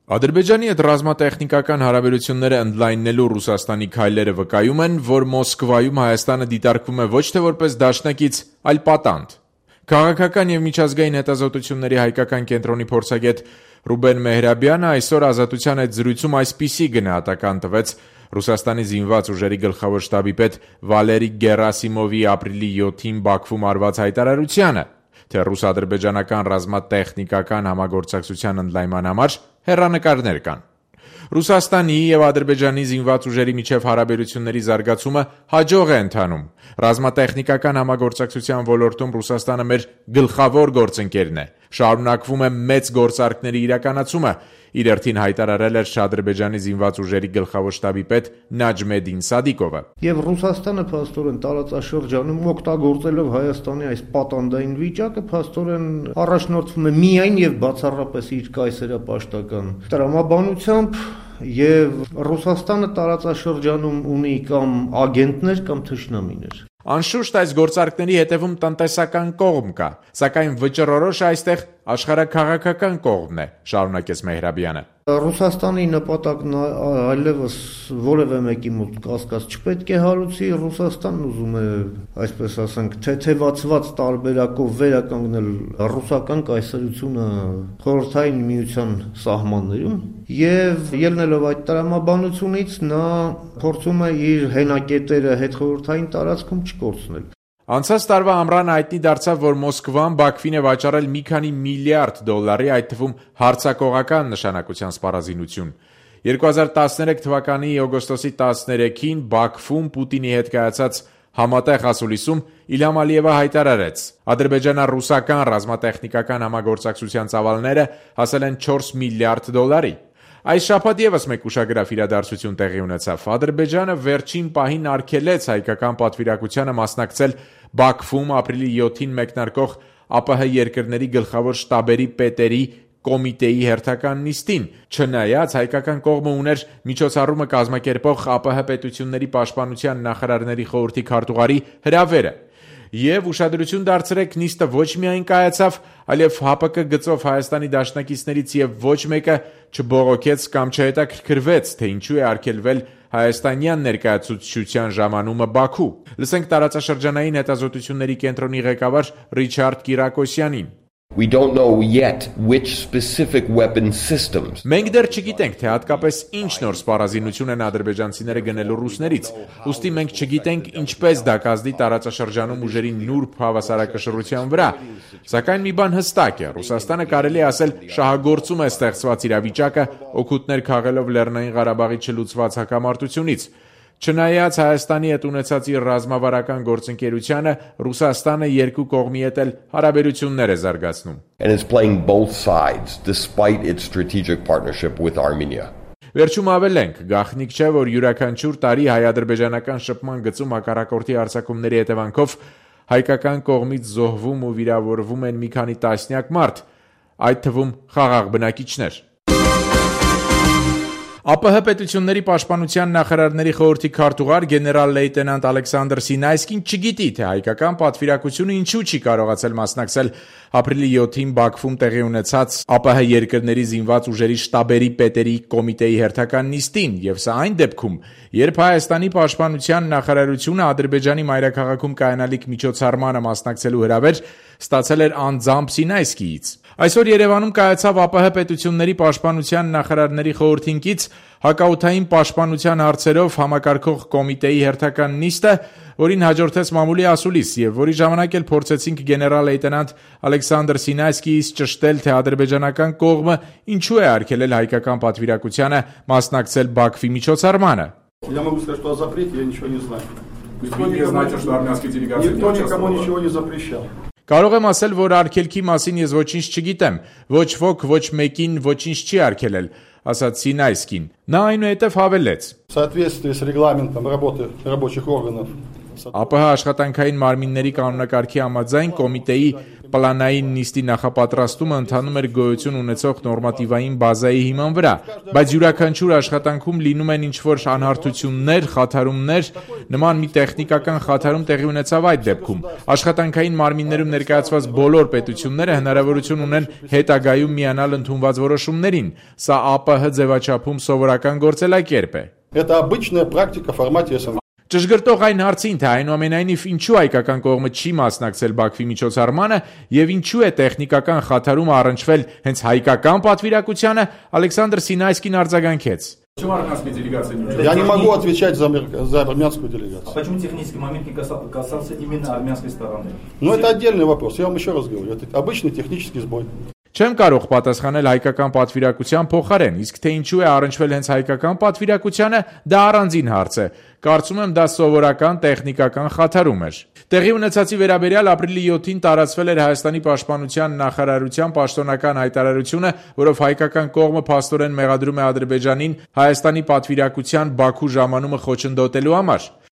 Ադրբեջանի հետ ռազմատեխնիկական հարաբերությունները ընդլայնելու Ռուսաստանի քայլերը վկայում են, որ Մոսկվայում Հայաստանը դիտարկվում է ոչ թե որպես դաշնակից, այլ պատանդ։ Քաղաքական և միջազգային հետազոտությունների հայկական կենտրոնի փորձագետ Ռուբեն Մեհրաբյանը այսօր Ազատության հետ զրույցում այսպիսի գնահատական տվեց Ռուսաստանի զինված ուժերի գլխավոր շտաբի պետ Վալերի Գերասիմովի ապրիլի 7-ին Բաքվում արված հայտարարությանը, թե ռուս-ադրբեջանական ռազմատեխնիկական համագործակցության ընդլայնման համար հեռանկարներ կան։ Ռուսաստանի և Ադրբեջանի զինված ուժերի միջև հարաբերությունների զարգացումը հաջող է ընթանում։ Ռազմատեխնիկական համագործակցության ոլորտում Ռուսաստանը մեր գլխավոր գործընկերն է։ Շարունակվում է մեծ գործարքների իրականացումը, իր հերթին հայտարարել էր Ադրբեջանի զինված ուժերի գլխավոր շտաբի պետ Նաջմեդին Սադիկովը։ Եվ Ռուսաստանը փաստորեն տարածաշրջանում օգտագործելով Հայաստանի այս պատանդային վիճակը փաստորեն առաջնորդվում է միայն եւ բացառապես իր կայսերապաշտական տրամաբանությամբ, եւ Ռուսաստանը տարածաշրջանում ունի կամ ագենտներ կամ թշնամիներ։ Անշուշտ այս գործարքների հետևում տնտեսական կողմ կա, սակայն վճռորոշ այստեղ աշխարհաքաղաքական կողմն է, շարունակեց Մեհրաբյանը։ Ռուսաստանի նպատակն այլևս որևէ մեկի մոտ կասկած չպետք է հարուցի, Ռուսաստանն ուզում է, այսպես ասենք, թեթևացված տարբերակով վերականգնել ռուսական կայսրությունը խորհրդային միության սահմաններում եւ ելնելով այդ տրամաբանությունից նա փորձում է իր հենակետերը հետխորհրդային տարածքում չկորցնել։ Անցած տարվա ամռանը հայտնի դարձավ, որ Մոսկվան Բաքվին է վաճառել մի քանի միլիարդ դոլարի, այդ թվում հարձակողական նշանակության սպառազինություն։ 2013 թվականի օգոստոսի 13-ին Բաքվում Պուտինի հետ կայացած համատեղ ասուլիսում Իլհամ Ալիևը հայտարարեց. ադրբեջանա-ռուսական ռազմատեխնիկական համագործակցության ծավալները հասել են 4 միլիարդ դոլարի։ Այս շաբաթ ևս մեկ ուշագրավ իրադարձություն տեղի ունեցավ։ Ադրբեջանը վերջին պահին արգելեց հայկական պատվիրակությանը մասնակցել Բաքվում ապրիլի 7-ին մեկնարկող ԱՊՀ երկրների գլխավոր շտաբերի պետերի կոմիտեի հերթական նիստին, չնայած հայկական կողմը ուներ միջոցառումը կազմակերպող ԱՊՀ պետությունների պաշտպանության նախարարների խորհրդի քարտուղարի հրավերը։ Եվ ուշադրություն դարձրեք, նիստը ոչ միայն կայացավ, այլև ՀԱՊԿ գծով Հայաստանի դաշնակիցներից եւ ոչ մեկը չբողոքեց կամ չհետաքրքրվեց, թե ինչու է արգելվել հայաստանյան ներկայացուցչության ժամանումը Բաքու։ Լսենք տարածաշրջանային հետազոտությունների կենտրոնի ղեկավար Ռիչարդ Կիրակոսյանին։ We don't know yet which specific weapon systems. Մենք դեռ չգիտենք, թե հատկապես ինչ նոր սպառազինություն են ադրբեջանցիները գնելու ռուսներից։ Ուստի մենք չգիտենք ինչպես դա կազդի տարածաշրջանում ուժերի նուրբ հավասարակշռության վրա։ Սակայն մի բան հստակ է, Ռուսաստանը կարելի է ասել շահագործում է ստեղծված իրավիճակը, օգուտներ քաղելով Լեռնային Ղարաբաղի չլուծված հակամարտությունից։ Չնայած Հայաստանի հետ ունեցած իր ռազմավարական գործընկերությանը, Ռուսաստանը երկու կողմի հետ էլ հարաբերություններ է զարգացնում։ And it's playing both sides despite its strategic partnership with Armenia. Վերջում ավելենք, գաղտնիք չէ, որ յուրաքանչյուր տարի հայ-ադրբեջանական շփման գծում հակառակորդի հարձակումների հետևանքով հայկական կողմից զոհվում ու վիրավորվում են մի քանի տասնյակ մարդ, այդ թվում խաղաղ բնակիչներ։ ԱՊՀ պետությունների պաշտպանության նախարարների խորհրդի քարտուղար գեներալ լեյտենանտ Ալեքսանդր Սինայսկին չգիտի, թե հայկական պատվիրակությունը ինչու չի կարողացել մասնակցել ապրիլի 7-ին Բաքվում տեղի ունեցած ԱՊՀ երկրների զինված ուժերի շտաբերի պետերի կոմիտեի հերթական նիստին, եւ սա այն դեպքում, երբ Հայաստանի պաշտպանության նախարարությունը Ադրբեջանի մայրաքաղաքում կայանալիք միջոցառմանը մասնակցելու հրավեր ստացել էր անձամբ Սինայսկիից։ Այսօր Երևանում կայացավ ԱՊՀ պետությունների պաշտպանության նախարարների խորհրդինկից հակաօդային պաշտպանության հարցերով համակարգող կոմիտեի հերթական նիստը, որին հաջորդեց մամուլի ասուլիս եւ որի ժամանակ էլ փորձեցինք գեներալ լեյտենանտ Ալեքսանդր Սինայսկիից ճշտել, թե ադրբեջանական կողմը ինչու է արգելել հայկական պատվիրակությանը մասնակցել Բաքվի միջոցառմանը։ Я могу сказать, что о запрете я ничего не знаю. Вы не знаете, что армянские делегации Никто никому ничего не запрещал. Կարող եմ ասել, որ արգելքի մասին ես ոչինչ չգիտեմ, ոչ ոք ոչ մեկին ոչինչ չի արգելել, ասաց Սինայսկին։ Նա այնուհետև հավելեց. В соответствии с регламентом работы рабочих органов ԱՊՀ աշխատանքային մարմինների կանոնակարգի համաձայն կոմիտեի պլանային նիստի նախապատրաստումը ընթանում էր գոյություն ունեցող նորմատիվային բազայի հիման վրա, բայց յուրաքանչյուր աշխատանքում լինում են ինչ-որ անհարթություններ, խաթարումներ, նման մի տեխնիկական խաթարում տեղի ունեցավ այդ դեպքում։ Աշխատանքային մարմիններում ներկայացված բոլոր պետությունները հնարավորություն ունեն հետագայում միանալ ընդունված որոշումներին, սա ԱՊՀ ձևաչափում սովորական գործելակերպ է։ Это обычная практика в формате СНГ. Ճշգրտող այն հարցին, թե այնուամենայնիվ ինչու հայկական կողմը չի մասնակցել Բաքվի միջոցառմանը եւ ինչու է տեխնիկական խաթարումը առնչվել հենց հայկական պատվիրակությանը, Ալեքսանդր Սինայսկին արձագանքեց. Почему армянская делегация не Я не могу отвечать за армянскую делегацию. Почему технический момент не касался именно армянской стороны? Но это отдельный вопрос, я вам еще раз говорю, это обычный технический сбой. Չեմ կարող պատասխանել հայկական պատվիրակության փոխարեն, իսկ թե ինչու է առնչվել հենց հայկական պատվիրակությանը, դա առանձին հարց է։ Կարծում եմ դա սովորական տեխնիկական խաթարում էր։ Տեղի ունեցածի վերաբերյալ ապրիլի 7-ին տարածվել էր Հայաստանի պաշտպանության նախարարության պաշտոնական հայտարարությունը, որով հայկական կողմը փաստորեն մեղադրում է Ադրբեջանին Հայաստանի պատվիրակության Բաքու ժամանումը խոչընդոտելու համար։